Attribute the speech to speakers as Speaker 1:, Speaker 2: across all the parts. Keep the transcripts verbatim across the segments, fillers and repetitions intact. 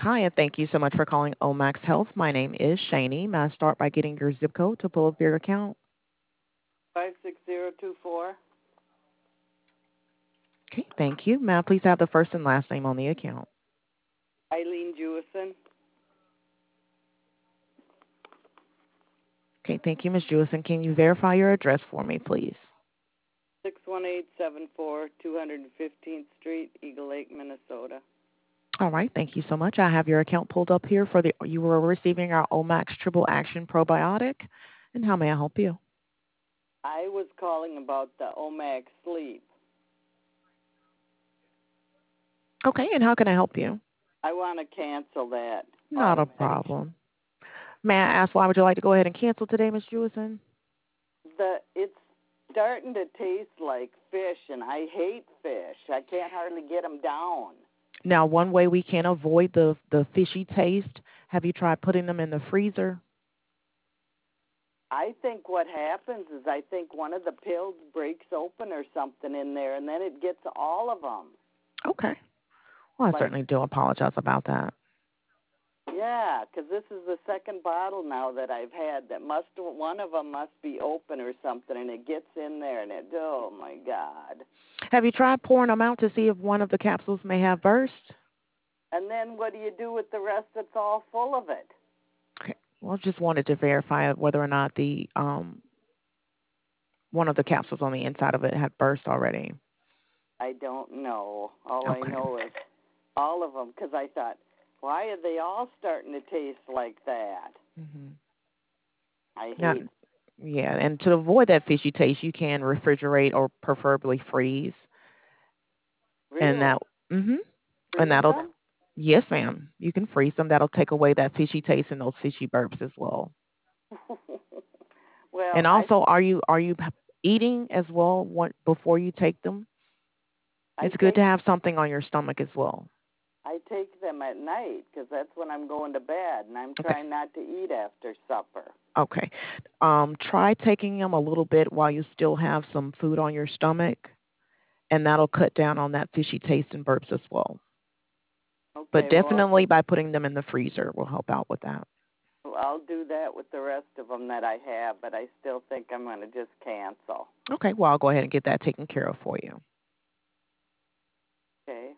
Speaker 1: Hi, and thank you so much for calling Omax Health. My name is Shani. May I start by getting your zip code to pull up your account?
Speaker 2: Five six zero two four.
Speaker 1: Okay, thank you. May I please have the first and last name on the account?
Speaker 2: Eileen Jewison.
Speaker 1: Okay, thank you, Miz Jewison. Can you verify your address for me, please?
Speaker 2: Six one eight seven four two hundred and fifteenth Street, Eagle Lake, Minnesota.
Speaker 1: All right, thank you so much. I have your account pulled up here for the you were receiving our Omax Triple Action Probiotic. And how may I help you?
Speaker 2: I was calling about the Omax Sleep.
Speaker 1: Okay, and how can I help you?
Speaker 2: I want to cancel that
Speaker 1: Not a
Speaker 2: automatic.
Speaker 1: problem. May I ask why would you like to go ahead and cancel today, Miz Jewison?
Speaker 2: The it's starting to taste like fish, and I hate fish. I can't hardly get them down.
Speaker 1: Now, one way we can avoid the the fishy taste, have you tried putting them in the freezer?
Speaker 2: I think what happens is I think one of the pills breaks open or something in there, and then it gets all of them.
Speaker 1: Okay. Well, I
Speaker 2: Like,
Speaker 1: certainly do apologize about that.
Speaker 2: yeah, because this is the second bottle now that I've had that must one of them must be open or something, and it gets in there, and it oh my God.
Speaker 1: Have you tried pouring them out to see if one of the capsules may have burst?
Speaker 2: And then what do you do with the rest that's all full of it?
Speaker 1: Okay. Well, just wanted to verify whether or not the um one of the capsules on the inside of it had burst already.
Speaker 2: I don't know. All I
Speaker 1: Okay.
Speaker 2: know is all of them, because I thought, why are they all starting to taste like that?
Speaker 1: hmm
Speaker 2: I
Speaker 1: Now,
Speaker 2: hate.
Speaker 1: yeah, and to avoid that fishy taste, you can refrigerate or preferably freeze, and
Speaker 2: Really?
Speaker 1: that, hmm and
Speaker 2: Freeze
Speaker 1: that'll,
Speaker 2: them?
Speaker 1: yes, ma'am, you can freeze them. That'll take away that fishy taste and those fishy burps as well.
Speaker 2: Well,
Speaker 1: And
Speaker 2: I
Speaker 1: also, are you are you p- eating as well what, before you take them?
Speaker 2: I
Speaker 1: It's good
Speaker 2: take
Speaker 1: to have something on your stomach as well.
Speaker 2: I take them at night because that's when I'm going to bed, and I'm
Speaker 1: Okay.
Speaker 2: trying not to eat after supper.
Speaker 1: Okay. Um, try taking them a little bit while you still have some food on your stomach, and that'll cut down on that fishy taste and burps as well. But
Speaker 2: Okay, well,
Speaker 1: definitely by putting them in the freezer will help out with that.
Speaker 2: I'll do that with the rest of them that I have, but I still think I'm going to just cancel.
Speaker 1: Okay. Well, I'll go ahead and get that taken care of for you.
Speaker 2: Okay.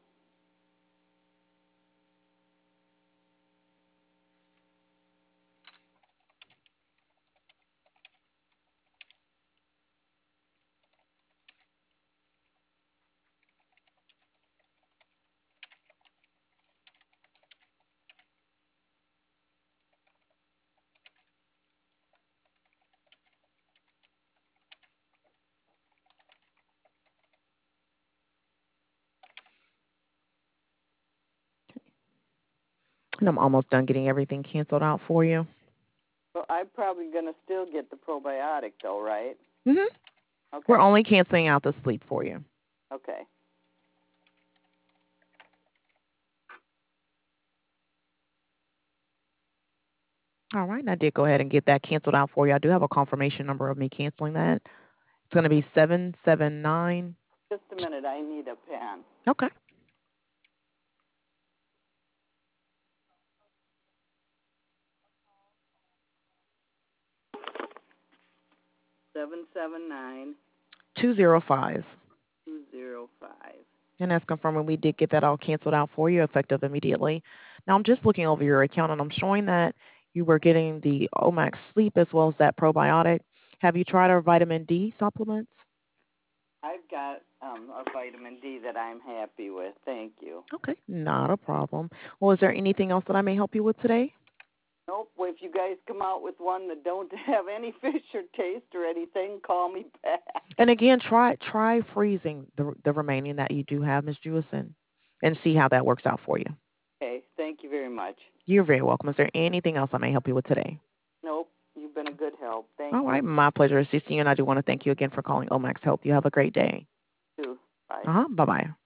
Speaker 1: And I'm almost done getting everything canceled out for you.
Speaker 2: Well, I'm probably going to still get the probiotic, though, right?
Speaker 1: hmm We're
Speaker 2: Okay.
Speaker 1: only canceling out the sleep for you.
Speaker 2: Okay.
Speaker 1: All right. I did go ahead and get that canceled out for you. I do have a confirmation number of me canceling that. It's going to be seven seven nine.
Speaker 2: Just a minute. I need a pen.
Speaker 1: Okay.
Speaker 2: Seven seven nine
Speaker 1: two zero five.
Speaker 2: two zero five.
Speaker 1: And that's confirming we did get that all canceled out for you effective immediately. Now I'm just looking over your account and I'm showing that you were getting the Omax sleep as well as that probiotic. Have you tried our vitamin D supplements?
Speaker 2: I've got um, a vitamin D that I'm happy with. Thank you.
Speaker 1: Okay, not a problem. Well, is there anything else that I may help you with today?
Speaker 2: Nope. Well, if you guys come out with one that don't have any fish or taste or anything, call me back.
Speaker 1: And again, try try freezing the the remaining that you do have, Miss Jewison, and see how that works out for you.
Speaker 2: Okay. Thank you very much.
Speaker 1: You're very welcome. Is there anything else I may help you with today?
Speaker 2: Nope. You've been a good help. Thank
Speaker 1: All
Speaker 2: you.
Speaker 1: right, my pleasure assisting you, and I do want to thank you again for calling Omax Health. You have a great day.
Speaker 2: Too. Bye.
Speaker 1: Uh huh. Bye bye.